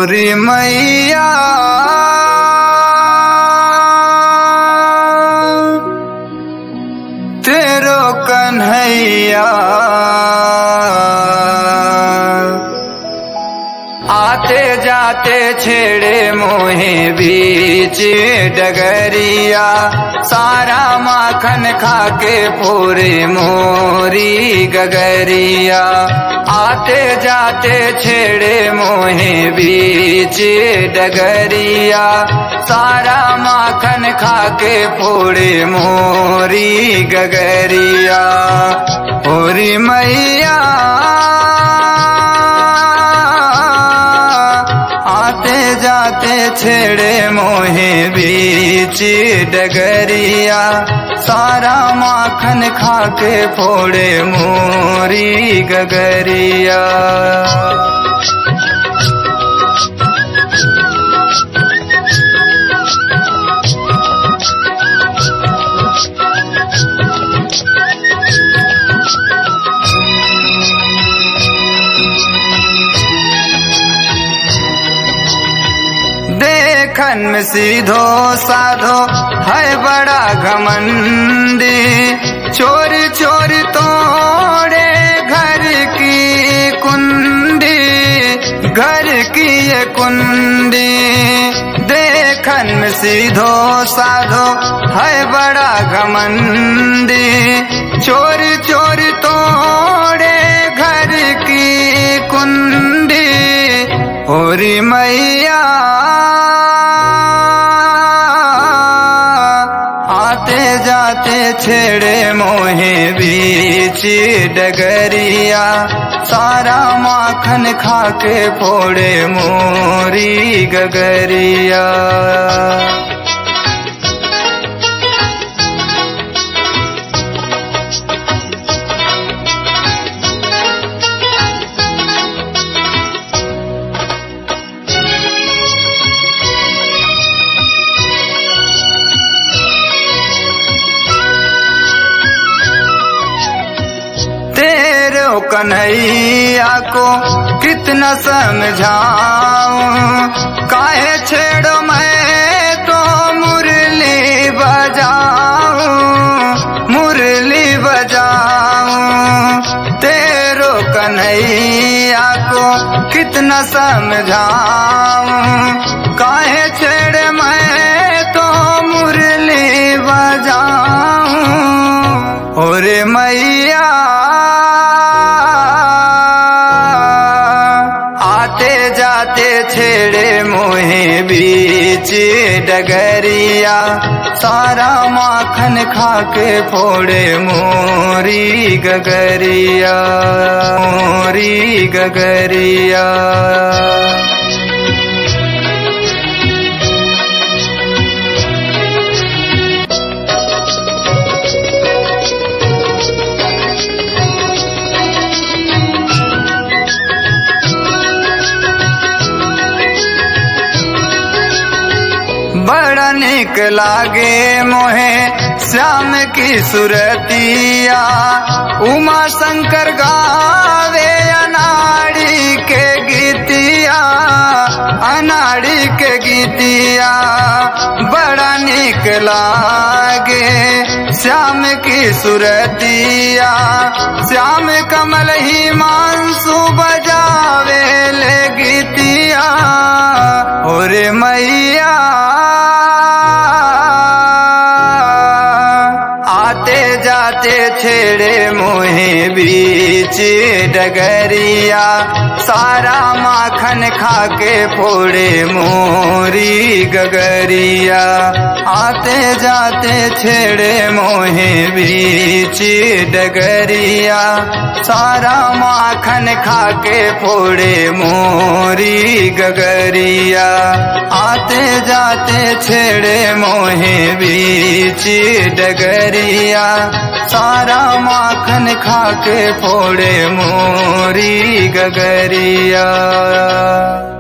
होरी मैया तेरो कन्हैया आते जाते छेड़े मोहे बीच डगरिया, सारा माखन खाके पूरे मोरी गगरिया। आते जाते छेड़े मोहे बीच डगरिया, सारा माखन खाके पूरे मोरी गगरिया। होरी मैया आते जाते छेड़े मोहे बीच डगरिया, सारा माखन खाके फोड़े मोरी गगरिया। देखन में सीधो साधो है बड़ा घमंडी, चोरी चोरी तोड़े घर की कुंडी, घर की ये कुंडी। देखन में सीधो साधो है बड़ा घमंडी, चोरी चोरी तोड़े घर की कुंडी। होरी मैया आते जाते छेड़े मोहे बीच डगरिया, सारा माखन खाके फोड़े मोरी गगरिया। तेरो कन्हैया को कितना समझाऊं, काहे छेड़ो मैं तो मुरली बजाऊं, मुरली बजाऊं। तेरो कन्हैया को कितना समझाऊं, काहे छेड़े मैं तो मुरली बजाऊं। होरे मैया आते जाते छेड़े मोहे बीच डगरिया, सारा माखन खाके फोड़े मोरी गगरिया, मोरी गगरिया। बड़ा निक लागे मोहे श्याम की सुरतिया, उमा शंकर गावे अनाड़ी के गीतिया, अनाड़ी के गीतिया। बड़ा निक लागे श्याम की सुरतिया, श्याम कमल ही मानसू बजावे ले गीतिया। होरे मैया आते जाते छेड़े मोहे बीच डगरिया, सारा माखन खाके फोड़े मोरी गगरिया। आते जाते छेड़े मोहे बीच डगरिया, सारा माखन खाके फोड़े मोरी गगरिया। आते जाते छेड़े मोहे बीच डगरिया, सारा माखन खाके फोड़े मोरी गगरिया।